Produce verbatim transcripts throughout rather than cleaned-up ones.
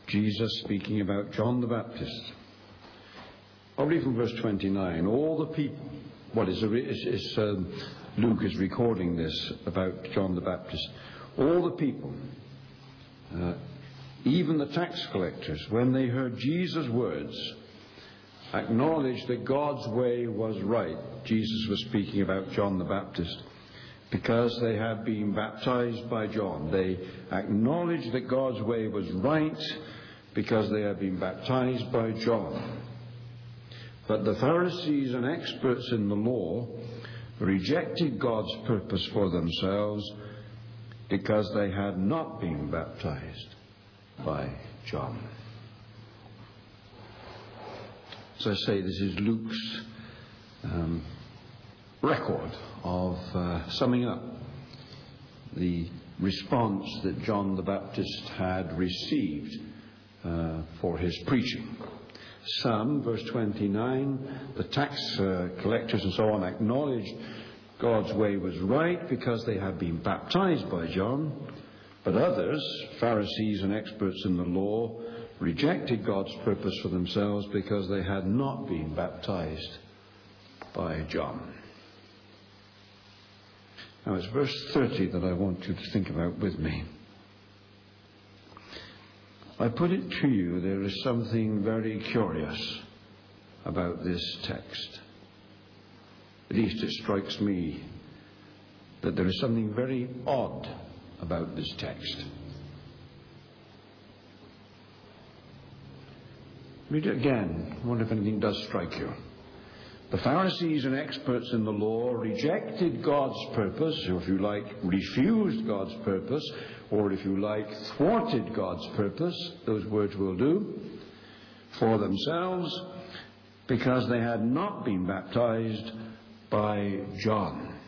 Jesus speaking about John the Baptist. I'll read from verse twenty-nine. All the people, well, it's, it's, it's, um, Luke is recording this about John the Baptist. All the people, uh, even the tax collectors, when they heard Jesus' words, acknowledged that God's way was right. Jesus was speaking about John the Baptist, because they had been baptized by John. They acknowledged that God's way was right because they had been baptized by John. But the Pharisees and experts in the law rejected God's purpose for themselves because they had not been baptized by John. As I say, this is Luke's um, record of uh, summing up the response that John the Baptist had received uh, for his preaching. Some, verse twenty-nine, the tax uh, collectors and so on acknowledged God's way was right because they had been baptized by John. But others, Pharisees and experts in the law, rejected God's purpose for themselves because they had not been baptized by John. Now it's verse thirty that I want you to think about with me. I put it to you, there is something very curious about this text. At least it strikes me that there is something very odd about this text. Read it again. I wonder if anything does strike you. The Pharisees and experts in the law rejected God's purpose, or if you like, refused God's purpose, or if you like, thwarted God's purpose, those words will do, for themselves, because they had not been baptized by John.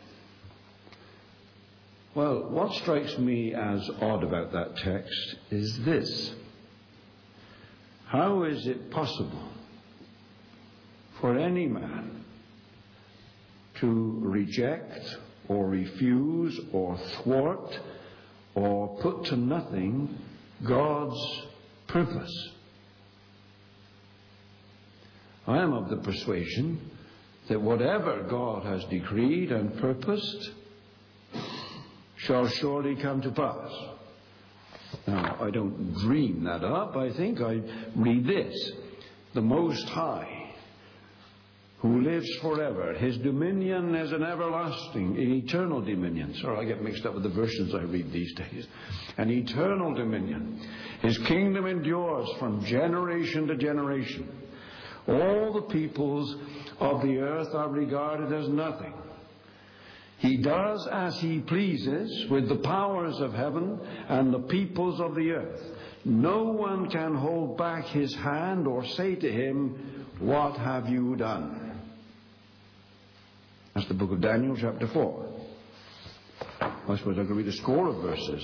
Well, what strikes me as odd about that text is this. How is it possible for any man to reject or refuse or thwart or put to nothing God's purpose? I am of the persuasion that whatever God has decreed and purposed shall surely come to pass. Now, I don't dream that up. I think I read this. The Most High, who lives forever, his dominion is an everlasting, an eternal dominion. Sorry, I get mixed up with the versions I read these days. An eternal dominion. His kingdom endures from generation to generation. All the peoples of the earth are regarded as nothing. He does as he pleases with the powers of heaven and the peoples of the earth. No one can hold back his hand or say to him, "What have you done?" That's the book of Daniel, chapter four. I suppose I could read a score of verses.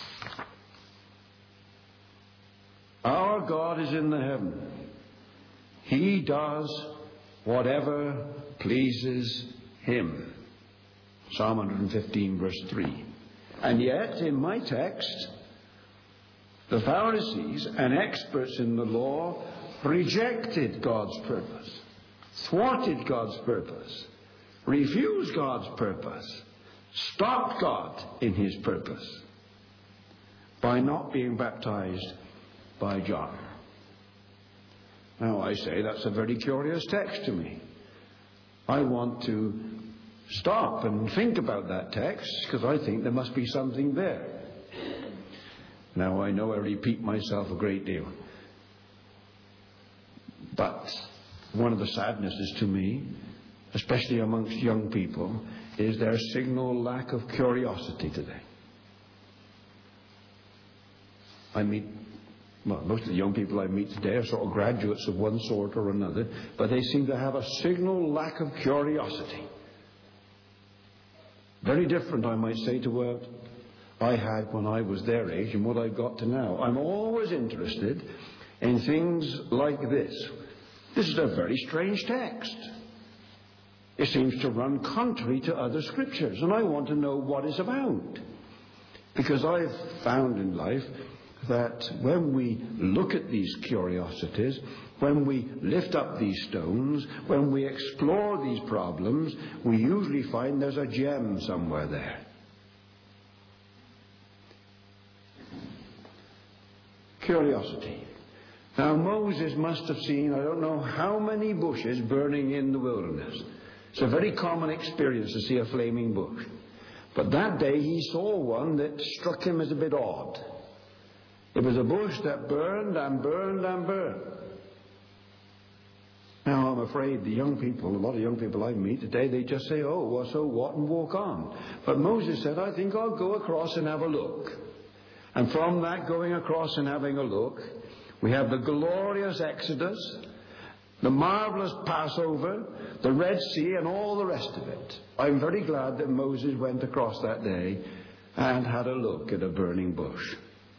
Our God is in the heaven. He does whatever pleases him. Psalm one fifteen, verse three. And yet, in my text, the Pharisees and experts in the law rejected God's purpose, thwarted God's purpose, refused God's purpose, stopped God in his purpose by not being baptized by John. Now, I say that's a very curious text to me. I want to stop and think about that text, because I think there must be something there. Now, I know I repeat myself a great deal, but one of the sadnesses to me, especially amongst young people, is their signal lack of curiosity today. I meet, well, most of the young people I meet today are sort of graduates of one sort or another, but they seem to have a signal lack of curiosity. Very different, I might say, to what I had when I was their age and what I've got to now. I'm always interested in things like this. This is a very strange text. It seems to run contrary to other scriptures, and I want to know what it's about. Because I've found in life that when we look at these curiosities, when we lift up these stones, when we explore these problems, we usually find there's a gem somewhere there. Curiosity. Now Moses must have seen, I don't know how many bushes burning in the wilderness. It's a very common experience to see a flaming bush. But that day he saw one that struck him as a bit odd. It was a bush that burned and burned and burned. Now I'm afraid the young people, a lot of young people I meet today, they just say, oh, well, so what, and walk on. But Moses said, I think I'll go across and have a look. And from that going across and having a look, we have the glorious Exodus, the marvelous Passover, the Red Sea, and all the rest of it. I'm very glad that Moses went across that day and had a look at a burning bush.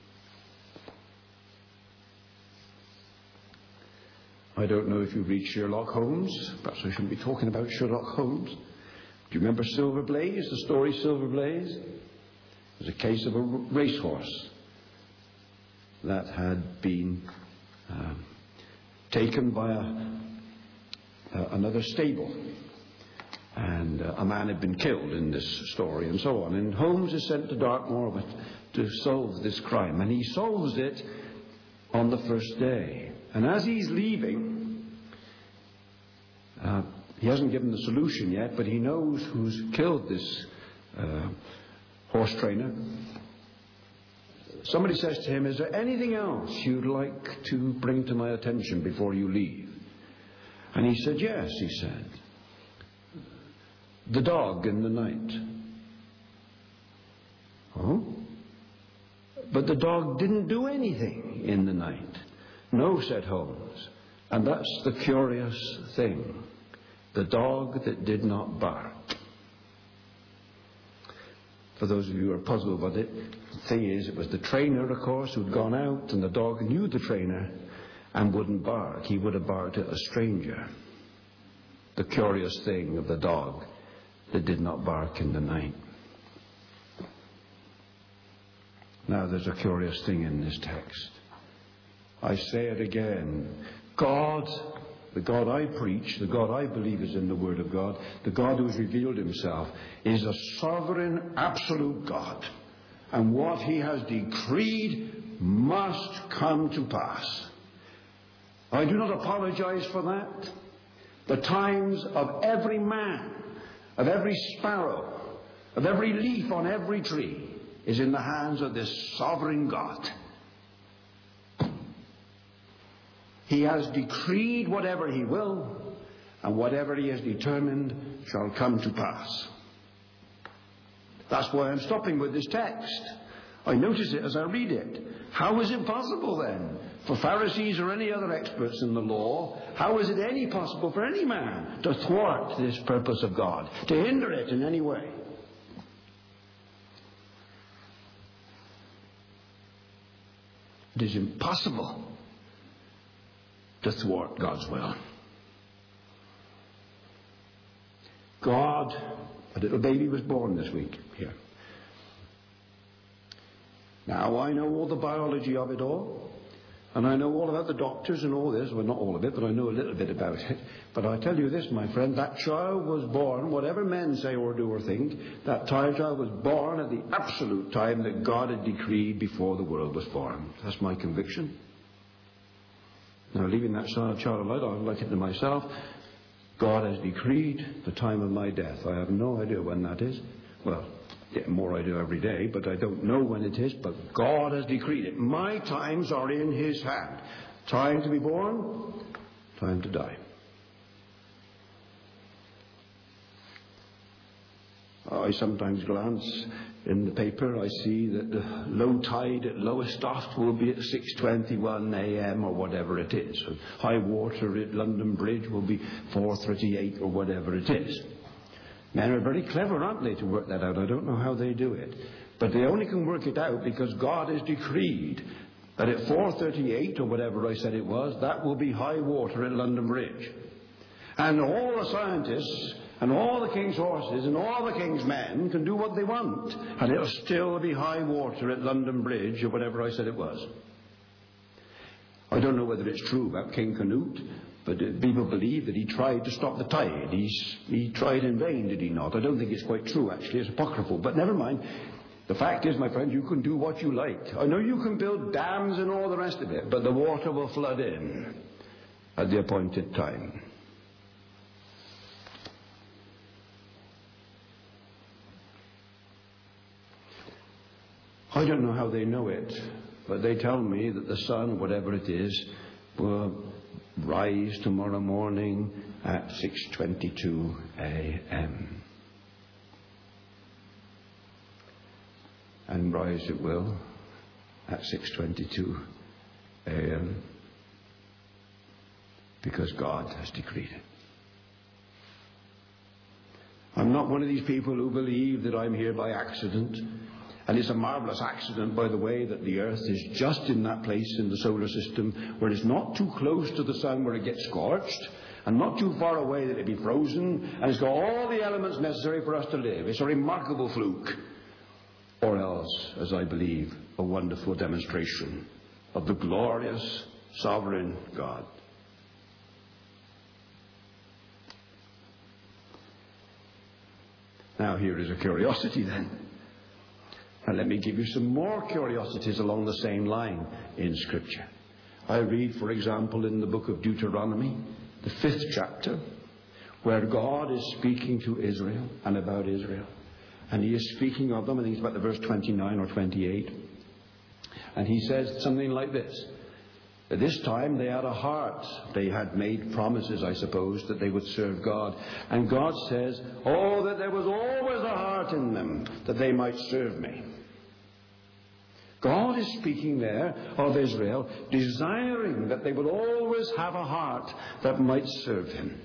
I don't know if you read Sherlock Holmes. Perhaps I shouldn't be talking about Sherlock Holmes. Do you remember Silver Blaze, the story Silver Blaze? It was a case of a racehorse that had been um, taken by a, uh, another stable. And uh, a man had been killed in this story and so on. And Holmes is sent to Dartmoor to solve this crime. And he solves it on the first day. And as he's leaving, uh, he hasn't given the solution yet, but he knows who's killed this uh, horse trainer. Somebody says to him, is there anything else you'd like to bring to my attention before you leave? And he said, yes, he said. The dog in the night. Oh? But the dog didn't do anything in the night. No, said Holmes. And that's the curious thing. The dog that did not bark. For those of you who are puzzled about it, the thing is, it was the trainer, of course, who'd gone out, and the dog knew the trainer and wouldn't bark. He would have barked at a stranger. The curious thing of the dog that did not bark in the night. Now there's a curious thing in this text. I say it again. God, the God I preach, the God I believe is in the Word of God, the God who has revealed himself, is a sovereign, absolute God. And what he has decreed must come to pass. I do not apologize for that. The times of every man, of every sparrow, of every leaf on every tree is in the hands of this sovereign God. He has decreed whatever he will, and whatever he has determined shall come to pass. That's why I'm stopping with this text. I notice it as I read it. How is it possible then for Pharisees or any other experts in the law, how is it any possible for any man to thwart this purpose of God, to hinder it in any way? It is impossible to thwart God's will. God, a little baby was born this week here. Now I know all the biology of it all, and I know all about the doctors and all this. Well, not all of it, but I know a little bit about it. But I tell you this, my friend, that child was born, whatever men say or do or think, that child was born at the absolute time that God had decreed before the world was formed. That's my conviction. Now, leaving that child alone, I like it to myself. God has decreed the time of my death. I have no idea when that is. Well, yeah, more I do every day, but I don't know when it is. But God has decreed it. My times are in his hand. Time to be born, time to die. I sometimes glance in the paper. I see that the low tide at Lowestoft will be at six twenty-one a m or whatever it is. And high water at London Bridge will be four thirty-eight or whatever it is. Men are very clever, aren't they, to work that out? I don't know how they do it. But they only can work it out because God has decreed that at four thirty-eight or whatever I said it was, that will be high water at London Bridge. And all the scientists And all the king's horses and all the king's men can do what they want. And it'll still be high water at London Bridge or whatever I said it was. I don't know whether it's true about King Canute, but people believe that he tried to stop the tide. He's, he tried in vain, did he not? I don't think it's quite true, actually. It's apocryphal. But never mind. The fact is, my friend, you can do what you like. I know you can build dams and all the rest of it, but the water will flood in at the appointed time. I don't know how they know it, but they tell me that the sun, whatever it is, will rise tomorrow morning at six twenty-two a m And rise it will at six twenty-two a m because God has decreed it. I'm not one of these people who believe that I'm here by accident. And it's a marvelous accident, by the way, that the Earth is just in that place in the solar system where it's not too close to the sun where it gets scorched, and not too far away that it be frozen, and it's got all the elements necessary for us to live. It's a remarkable fluke. Or else, as I believe, a wonderful demonstration of the glorious, sovereign God. Now here is a curiosity then. And let me give you some more curiosities along the same line in Scripture. I read, for example, in the book of Deuteronomy, the fifth chapter, where God is speaking to Israel and about Israel. And he is speaking of them, I think it's about the verse twenty-nine or twenty-eight. And he says something like this. At this time they had a heart. They had made promises, I suppose, that they would serve God. And God says, oh, that there was always a heart in them, that they might serve me. God is speaking there of Israel, desiring that they would always have a heart that might serve him.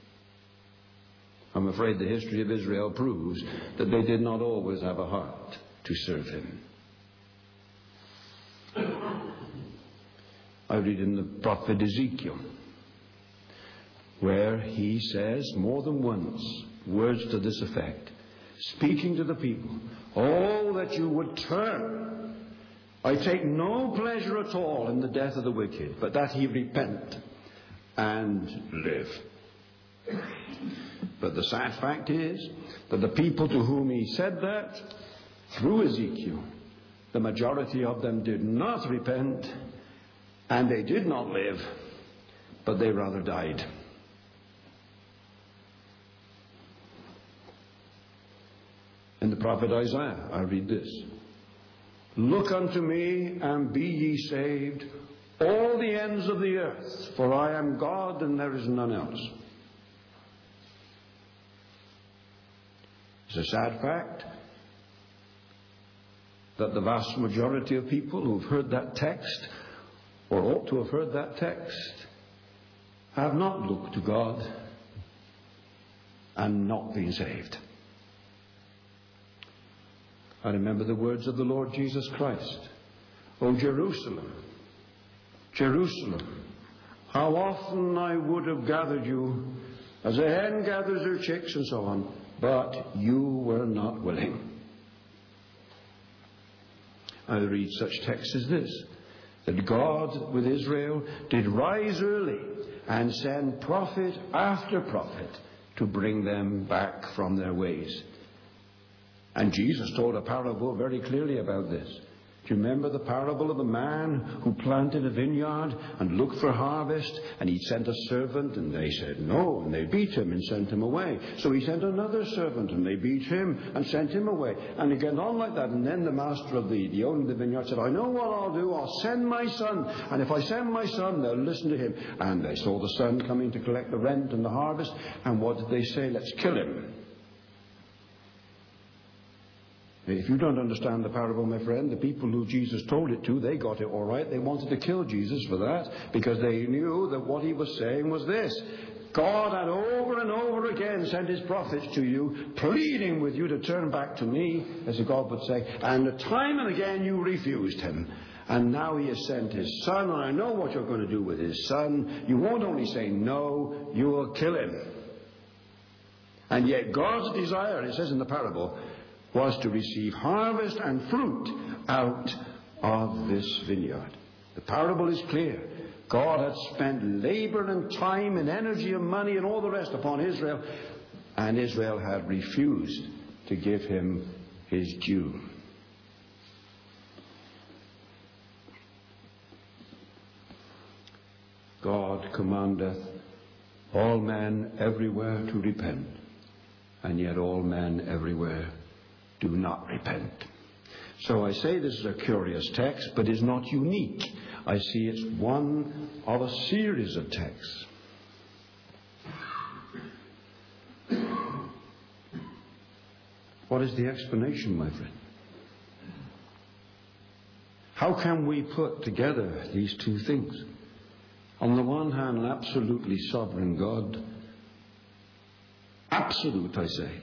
I'm afraid the history of Israel proves that they did not always have a heart to serve him. I read in the prophet Ezekiel, where he says more than once words to this effect, speaking to the people, oh, that you would turn. I take no pleasure at all in the death of the wicked, but that he repent and live. But the sad fact is that the people to whom he said that, through Ezekiel, the majority of them did not repent, and they did not live, but they rather died. In the prophet Isaiah, I read this. Look unto me, and be ye saved, all the ends of the earth, for I am God, and there is none else. It's a sad fact that the vast majority of people who've heard that text, or ought to have heard that text, have not looked to God and not been saved. I remember the words of the Lord Jesus Christ. O Jerusalem, Jerusalem, how often I would have gathered you as a hen gathers her chicks and so on, but you were not willing. I read such texts as this, that God with Israel did rise early and send prophet after prophet to bring them back from their ways. And Jesus told a parable very clearly about this. Do you remember the parable of the man who planted a vineyard and looked for harvest, and he sent a servant, and they said no, and they beat him and sent him away. So he sent another servant, and they beat him and sent him away. And he went on like that, and then the master of the, the owner of the vineyard said, I know what I'll do, I'll send my son, and if I send my son, they'll listen to him. And they saw the son coming to collect the rent and the harvest, and what did they say? Let's kill him. If you don't understand the parable, my friend, the people who Jesus told it to, they got it all right. They wanted to kill Jesus for that, because they knew that what he was saying was this. God had over and over again sent his prophets to you, pleading with you to turn back to me, as God would say, and time and again you refused him. And now he has sent his son, and I know what you're going to do with his son. You won't only say no, you will kill him. And yet God's desire, it says in the parable, was to receive harvest and fruit out of this vineyard. The parable is clear. God had spent labor and time and energy and money and all the rest upon Israel, and Israel had refused to give him his due. God commandeth all men everywhere to repent, and yet all men everywhere do not repent. So I say this is a curious text, but is not unique. I see it's one of a series of texts. What is the explanation, my friend? How can we put together these two things? On the one hand, an absolutely sovereign God. Absolute, I say.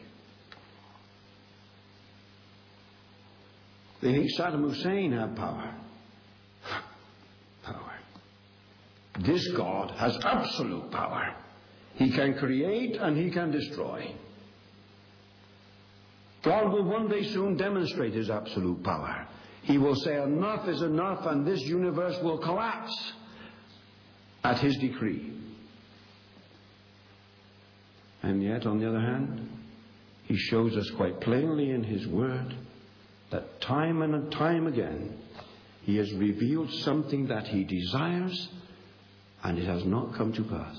They think Saddam Hussein had power. Power. This God has absolute power. He can create and he can destroy. God will one day soon demonstrate his absolute power. He will say enough is enough and this universe will collapse at his decree. And yet, on the other hand, he shows us quite plainly in his word that time and time again he has revealed something that he desires and it has not come to pass.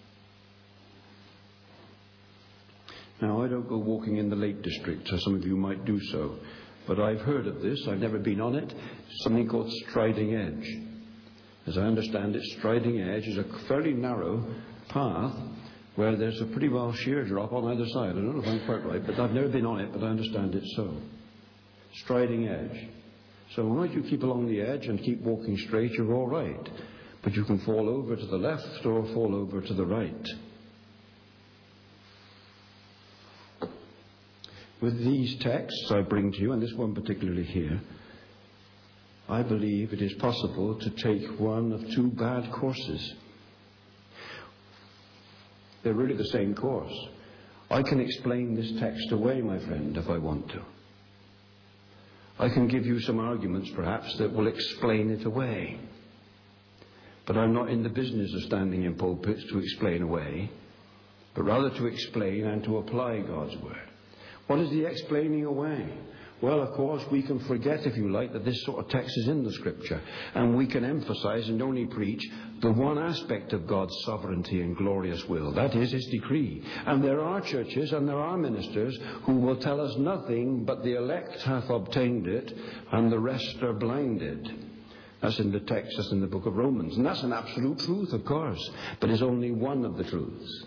Now, I don't go walking in the Lake District, so some of you might do so, but I've heard of this. I've never been on it. Something called Striding Edge. As I understand it, Striding Edge is a fairly narrow path where there's a pretty well sheer drop on either side. I don't know if I'm quite right, but I've never been on it, but I understand it's so. Striding Edge. So long as you keep along the edge and keep walking straight, you're all right. But you can fall over to the left or fall over to the right. With these texts I bring to you, and this one particularly here, I believe it is possible to take one of two bad courses. They're really the same course. I can explain this text away, my friend, if I want to. I can give you some arguments, perhaps, that will explain it away. But I'm not in the business of standing in pulpits to explain away, but rather to explain and to apply God's word. What is the explaining away? Well, of course, we can forget, if you like, that this sort of text is in the Scripture, and we can emphasize and only preach the one aspect of God's sovereignty and glorious will. That is his decree. And there are churches and there are ministers who will tell us nothing but the elect hath obtained it and the rest are blinded. That's in the text, that's in the book of Romans. And that's an absolute truth, of course, but it's only one of the truths.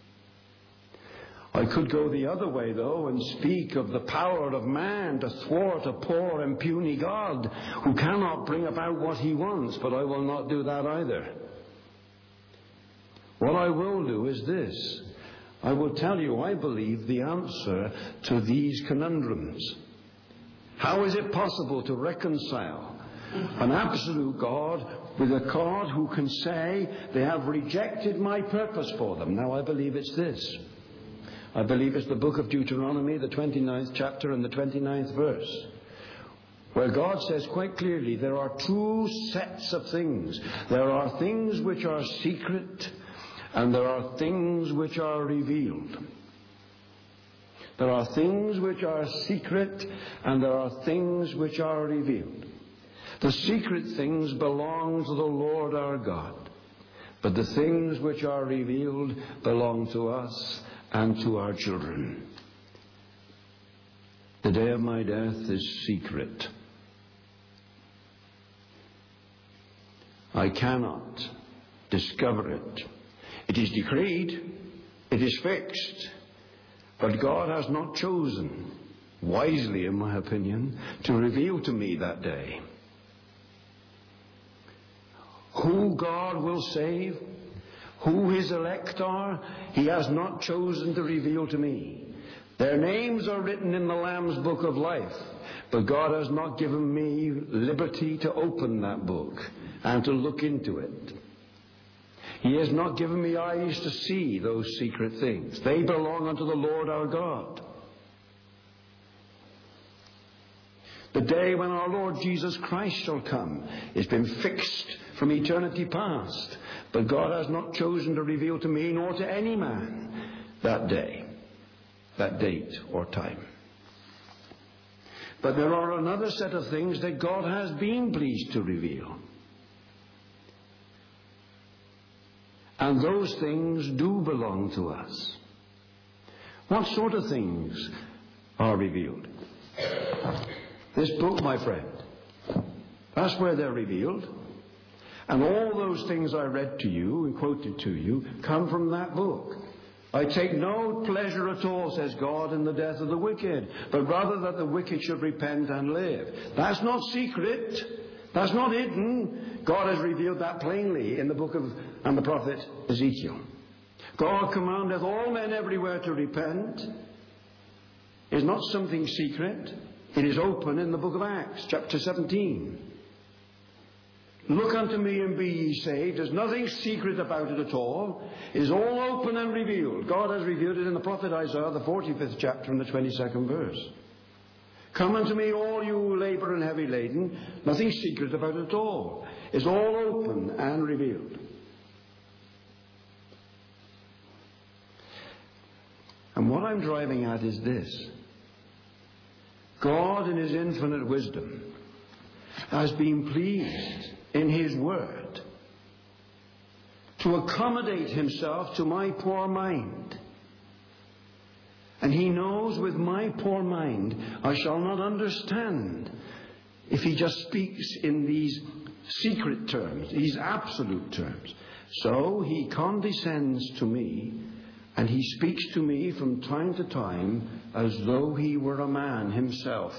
I could go the other way, though, and speak of the power of man to thwart a poor and puny God who cannot bring about what he wants, but I will not do that either. What I will do is this. I will tell you, I believe, the answer to these conundrums. How is it possible to reconcile an absolute God with a God who can say, they have rejected my purpose for them? Now, I believe it's this. I believe it's the book of Deuteronomy, the twenty-ninth chapter and the twenty-ninth verse, where God says quite clearly there are two sets of things. There are things which are secret and there are things which are revealed. There are things which are secret and there are things which are revealed. The secret things belong to the Lord our God, but the things which are revealed belong to us and to our children. The day of my death is secret. I cannot discover it. It is decreed, it is fixed, but God has not chosen, wisely in my opinion, to reveal to me that day. Who God will save, who his elect are, he has not chosen to reveal to me. Their names are written in the Lamb's book of life, but God has not given me liberty to open that book and to look into it. He has not given me eyes to see those secret things. They belong unto the Lord our God. The day when our Lord Jesus Christ shall come has been fixed from eternity past, but God has not chosen to reveal to me nor to any man that day, that date or time. But there are another set of things that God has been pleased to reveal. And those things do belong to us. What sort of things are revealed? This book, my friend, that's where they're revealed. And all those things I read to you and quoted to you come from that book. I take no pleasure at all, says God, in the death of the wicked, but rather that the wicked should repent and live. That's not secret. That's not hidden. God has revealed that plainly in the book of and the prophet Ezekiel. God commandeth all men everywhere to repent. It is not something secret. It is open in the book of Acts, chapter seventeen. Look unto me and be ye saved. There's nothing secret about it at all. It is all open and revealed. God has revealed it in the prophet Isaiah, the forty-fifth chapter and the twenty-second verse. Come unto me, all you labor and heavy laden. Nothing secret about it at all. It's all open and revealed. And what I'm driving at is this. God, in his infinite wisdom, has been pleased in his word to accommodate himself to my poor mind. And he knows with my poor mind I shall not understand if he just speaks in these secret terms, these absolute terms. So he condescends to me, and he speaks to me from time to time as though he were a man himself.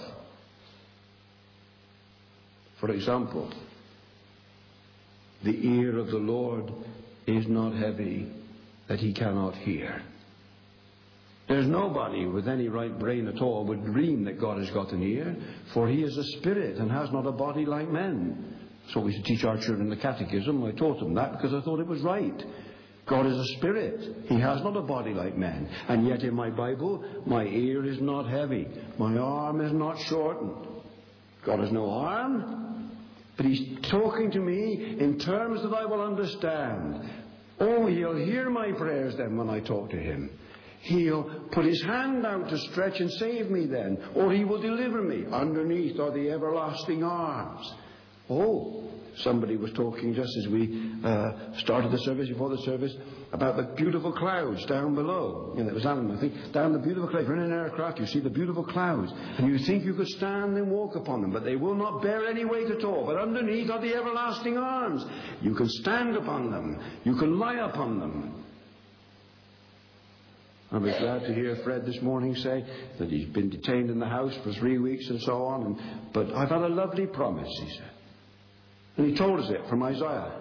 For example, the ear of the Lord is not heavy that he cannot hear. There's nobody with any right brain at all would dream that God has got an ear, for he is a spirit and has not a body like men. So we teach our children in the catechism. I taught them that because I thought it was right. God is a spirit. He has not a body like men. And yet in my Bible, my ear is not heavy. My arm is not shortened. God has no arm, but he's talking to me in terms that I will understand. Oh, he'll hear my prayers then when I talk to him. He'll put his hand out to stretch and save me then. Or he will deliver me. Underneath are the everlasting arms. Oh, somebody was talking just as we uh, started the service, before the service, about the beautiful clouds down below. You know, it was Alan, I think. Down the beautiful clouds. You're in an aircraft, you see the beautiful clouds. And you think you could stand and walk upon them, but they will not bear any weight at all. But underneath are the everlasting arms. You can stand upon them. You can lie upon them. I was glad to hear Fred this morning say that he's been detained in the house for three weeks and so on. And, but I've had a lovely promise, he said. And he told us it from Isaiah.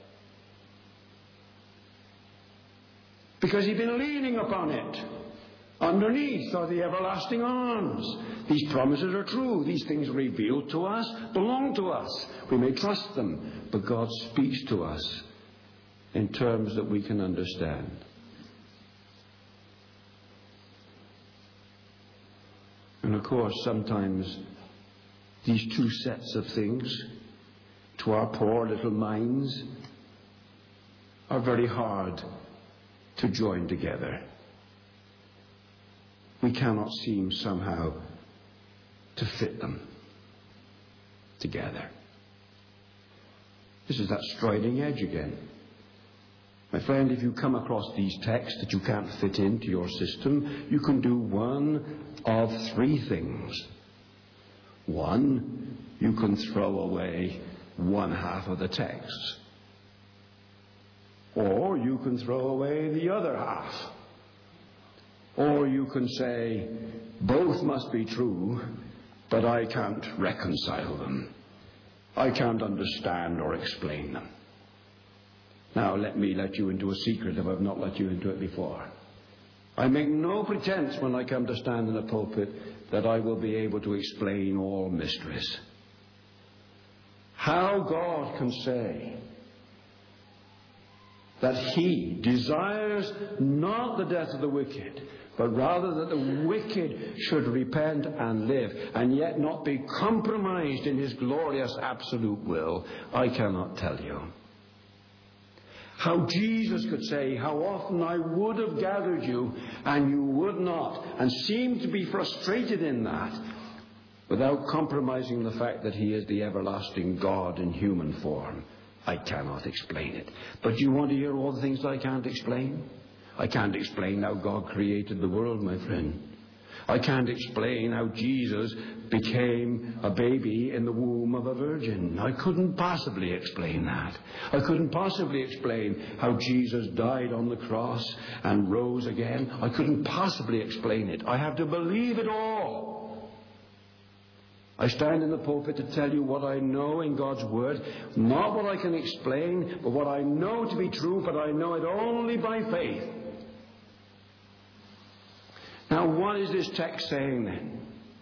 Because he'd been leaning upon it. Underneath are the everlasting arms. These promises are true. These things revealed to us belong to us. We may trust them, but God speaks to us in terms that we can understand. And of course, sometimes these two sets of things, to our poor little minds, are very hard to join together. We cannot seem somehow to fit them together. This is that striding edge again. My friend, if you come across these texts that you can't fit into your system, you can do one of three things. One, you can throw away one half of the text. Or you can throw away the other half. Or you can say, both must be true, but I can't reconcile them. I can't understand or explain them. Now let me let you into a secret if I've not let you into it before. I make no pretense when I come to stand in a pulpit that I will be able to explain all mysteries. How God can say that he desires not the death of the wicked, but rather that the wicked should repent and live, and yet not be compromised in his glorious absolute will, I cannot tell you. How Jesus could say, how often I would have gathered you, and you would not, and seemed to be frustrated in that, without compromising the fact that he is the everlasting God in human form. I cannot explain it. But you want to hear all the things I can't explain? I can't explain how God created the world, my friend. I can't explain how Jesus became a baby in the womb of a virgin. I couldn't possibly explain that. I couldn't possibly explain how Jesus died on the cross and rose again. I couldn't possibly explain it. I have to believe it all. I stand in the pulpit to tell you what I know in God's Word, not what I can explain, but what I know to be true, but I know it only by faith. Now, what is this text saying then?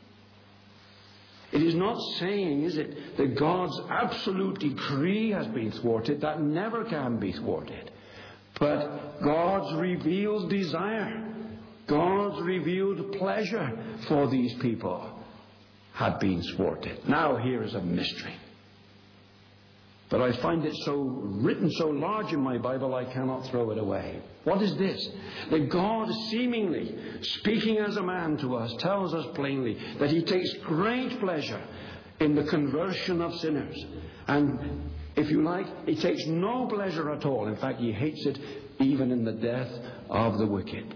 It is not saying, is it, that God's absolute decree has been thwarted. That never can be thwarted. But God's revealed desire, God's revealed pleasure for these people had been thwarted. Now here is a mystery. But I find it so written so large in my Bible I cannot throw it away. What is this? That God, seemingly speaking as a man to us, tells us plainly that he takes great pleasure in the conversion of sinners. And if you like, he takes no pleasure at all. In fact, he hates it even in the death of the wicked.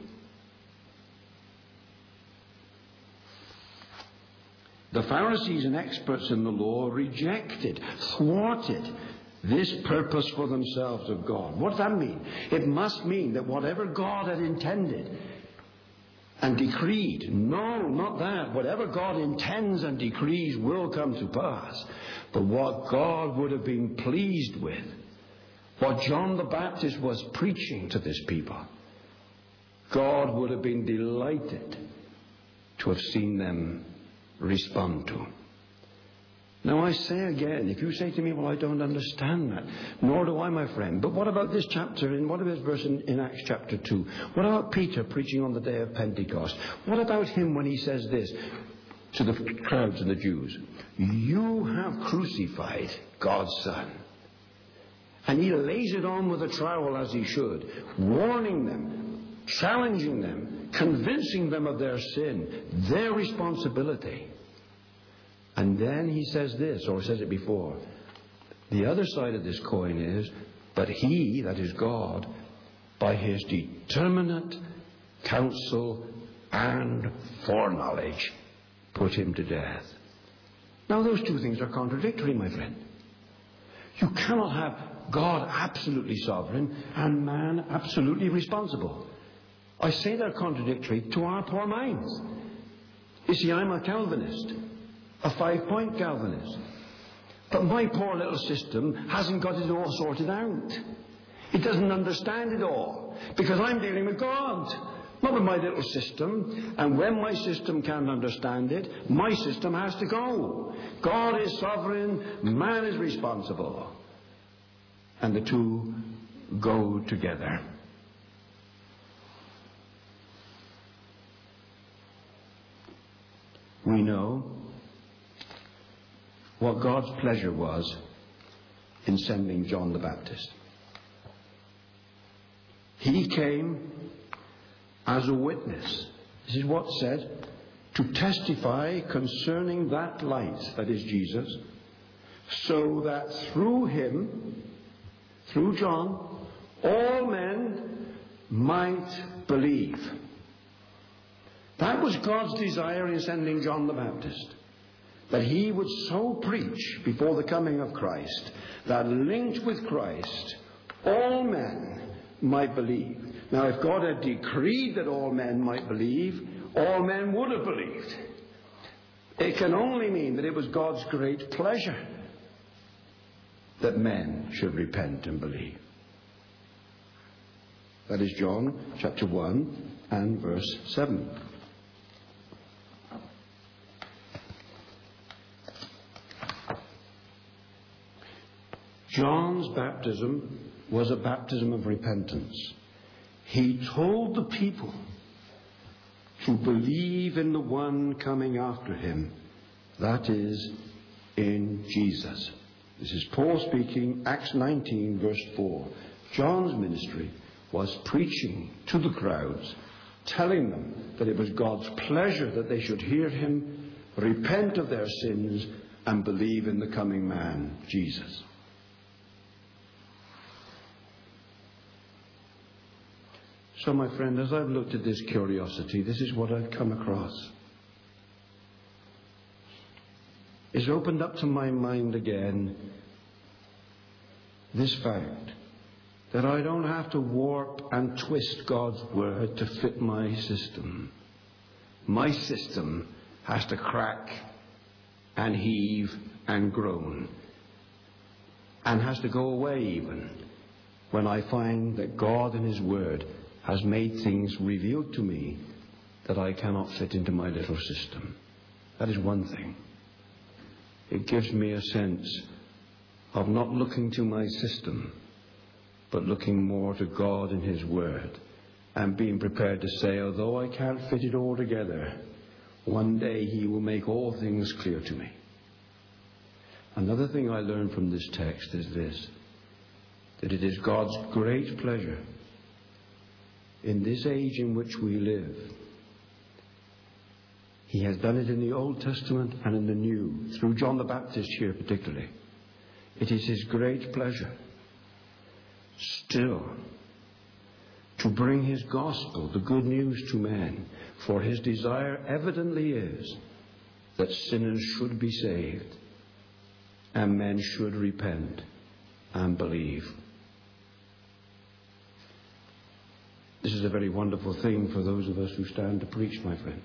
The Pharisees and experts in the law rejected, thwarted this purpose for themselves of God. What does that mean? It must mean that whatever God had intended and decreed, no, not that, whatever God intends and decrees will come to pass. But what God would have been pleased with, what John the Baptist was preaching to this people, God would have been delighted to have seen them respond to. Now I say again, if you say to me, well, I don't understand that, nor do I, my friend, but what about this chapter, in what about this verse in, in Acts chapter two? What about Peter preaching on the day of Pentecost? What about him when he says this to the crowds and the Jews? You have crucified God's Son. And he lays it on with a trowel as he should, warning them, challenging them, convincing them of their sin, their responsibility. And then he says this, or says it before. The other side of this coin is, but he, that is God, by his determinate counsel and foreknowledge, put him to death. Now those two things are contradictory, my friend. You cannot have God absolutely sovereign and man absolutely responsible. I say they're contradictory to our poor minds. You see, I'm a Calvinist, a five-point Calvinist. But my poor little system hasn't got it all sorted out. It doesn't understand it all, because I'm dealing with God, not with my little system. And when my system can't understand it, my system has to go. God is sovereign, man is responsible. And the two go together. We know what God's pleasure was in sending John the Baptist. He came as a witness. This is what's said, to testify concerning that light, that is Jesus, so that through him, through John, all men might believe. That was God's desire in sending John the Baptist, that he would so preach before the coming of Christ that linked with Christ, all men might believe. Now, if God had decreed that all men might believe, all men would have believed. It can only mean that it was God's great pleasure that men should repent and believe. That is John chapter one and verse seven. John's baptism was a baptism of repentance. He told the people to believe in the one coming after him, that is, in Jesus. This is Paul speaking, Acts nineteen, verse four. John's ministry was preaching to the crowds, telling them that it was God's pleasure that they should hear him, repent of their sins, and believe in the coming man, Jesus. So, my friend, as I've looked at this curiosity, this is what I've come across. It's opened up to my mind again this fact that I don't have to warp and twist God's word to fit my system. My system has to crack and heave and groan, and has to go away even when I find that God in his word has made things revealed to me that I cannot fit into my little system. That is one thing. It gives me a sense of not looking to my system, but looking more to God and his word, and being prepared to say, although I can't fit it all together, one day he will make all things clear to me. Another thing I learned from this text is this, that it is God's great pleasure in this age in which we live. He has done it in the Old Testament and in the New, through John the Baptist here particularly. It is his great pleasure still to bring his gospel, the good news, to men. For his desire evidently is that sinners should be saved and men should repent and believe. This is a very wonderful thing for those of us who stand to preach, my friend.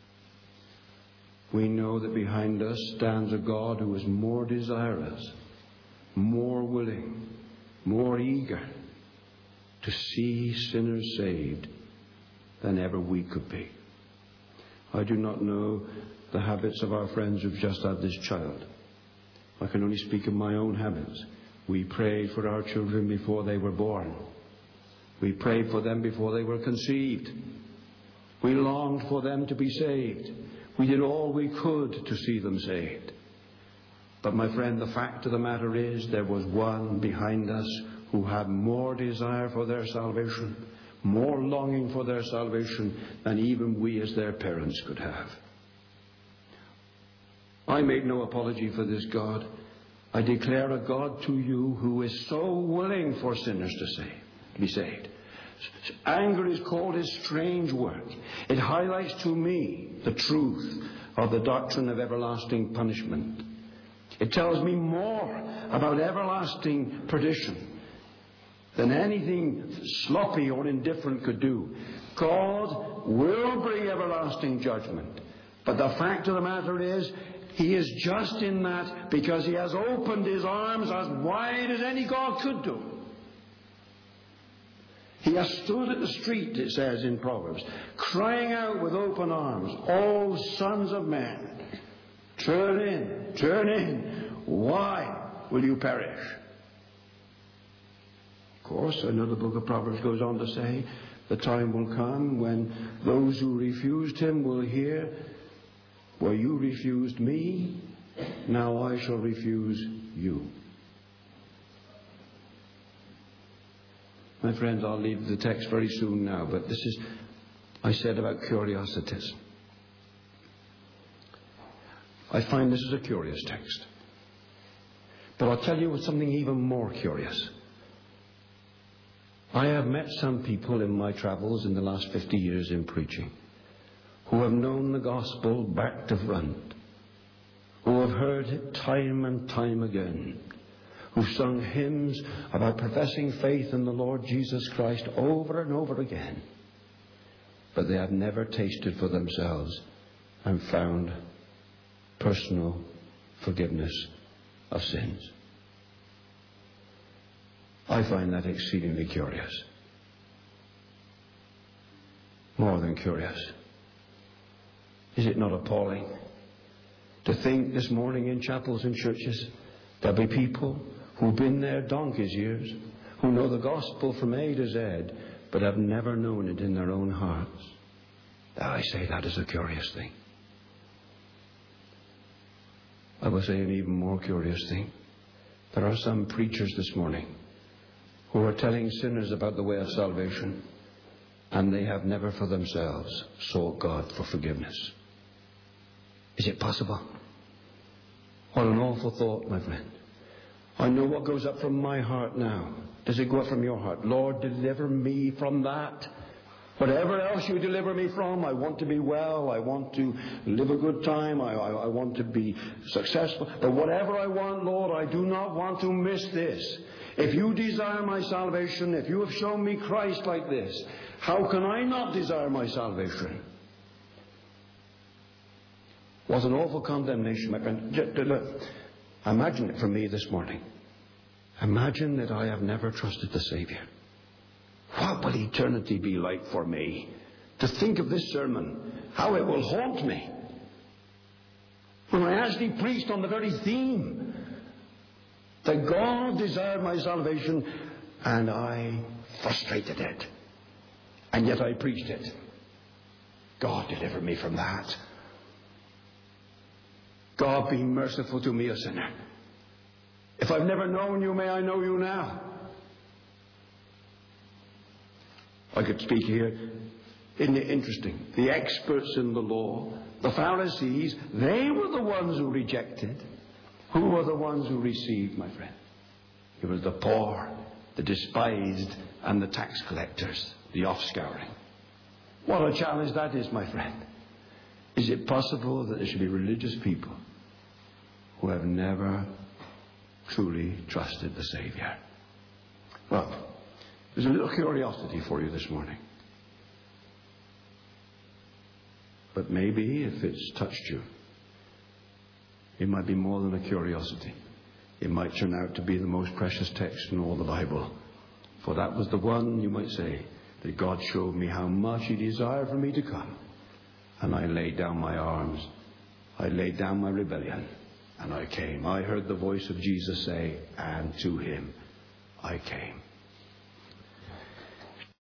We know that behind us stands a God who is more desirous, more willing, more eager to see sinners saved than ever we could be. I do not know the habits of our friends who've just had this child. I can only speak of my own habits. We prayed for our children before they were born. We prayed for them before they were conceived. We longed for them to be saved. We did all we could to see them saved. But my friend, the fact of the matter is there was one behind us who had more desire for their salvation, more longing for their salvation than even we as their parents could have. I make no apology for this God. I declare a God to you who is so willing for sinners to save, to be saved. Anger is called his strange work. It highlights to me the truth of the doctrine of everlasting punishment. It tells me more about everlasting perdition than anything sloppy or indifferent could do. God will bring everlasting judgment. But the fact of the matter is, he is just in that because he has opened his arms as wide as any God could do. He has stood at the street, it says in Proverbs, crying out with open arms, "O sons of men, turn in, turn in. Why will you perish?" Of course, I know the book of Proverbs goes on to say, the time will come when those who refused him will hear, "Well, you refused me, now I shall refuse you." My friends, I'll leave the text very soon now, but this is, I said about curiosities. I find this is a curious text. But I'll tell you something even more curious. I have met some people in my travels in the last fifty years in preaching who have known the gospel back to front, who have heard it time and time again, who've sung hymns about professing faith in the Lord Jesus Christ over and over again, but they have never tasted for themselves and found personal forgiveness of sins. I find that exceedingly curious. More than curious. Is it not appalling to think this morning in chapels and churches there'll be people who've been there donkey's years, who know the gospel from A to Z, but have never known it in their own hearts. Now, I say that is a curious thing. I will say an even more curious thing. There are some preachers this morning who are telling sinners about the way of salvation, and they have never for themselves sought God for forgiveness. Is it possible? What an awful thought, my friend. I know what goes up from my heart now. Does it go up from your heart? Lord, deliver me from that. Whatever else you deliver me from, I want to be well, I want to live a good time, I, I, I want to be successful. But whatever I want, Lord, I do not want to miss this. If you desire my salvation, if you have shown me Christ like this, how can I not desire my salvation? What an awful condemnation, my friend. Look, imagine it for me this morning. Imagine that I have never trusted the Savior. What will eternity be like for me? To think of this sermon, how it will haunt me. When I actually preached on the very theme that God desired my salvation, and I frustrated it. And yet I preached it. God deliver me from that. God be merciful to me, a sinner. If I've never known you, may I know you now. I could speak here. Isn't it interesting? The experts in the law, the Pharisees, they were the ones who rejected. Who were the ones who received, my friend? It was the poor, the despised, and the tax collectors, the offscouring. What a challenge that is, my friend. Is it possible that there should be religious people who have never truly trusted the Savior? Well, there's a little curiosity for you this morning. But maybe if it's touched you, it might be more than a curiosity. It might turn out to be the most precious text in all the Bible. For that was the one, you might say, that God showed me how much He desired for me to come. And I laid down my arms. I laid down my rebellion. And I came. I heard the voice of Jesus say, and to Him I came.